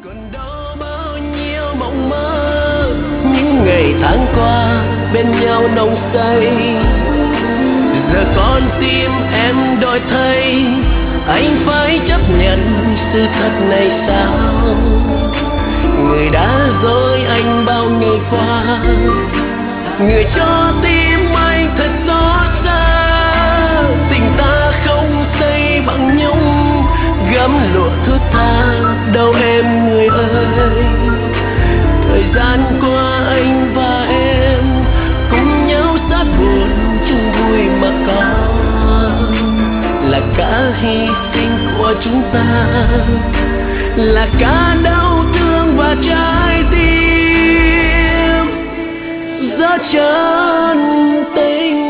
còn đó bao nhiêu mộng mơ, những ngày tháng qua bên nhau nồng say. Giờ con tim em đổi thay, anh phải chấp nhận sự thật này sao? Người đã dối anh bao ngày qua, người cho tim anh thật xót xa. Tình ta không xây bằng nhung, gấm lụa thướt tha đâu em người ơi. Thời gian qua anh và em cùng nhau sát buồn chung vui mà có, là cả hy sinh của chúng ta, là cả đau thương và trái tim rất chân tình.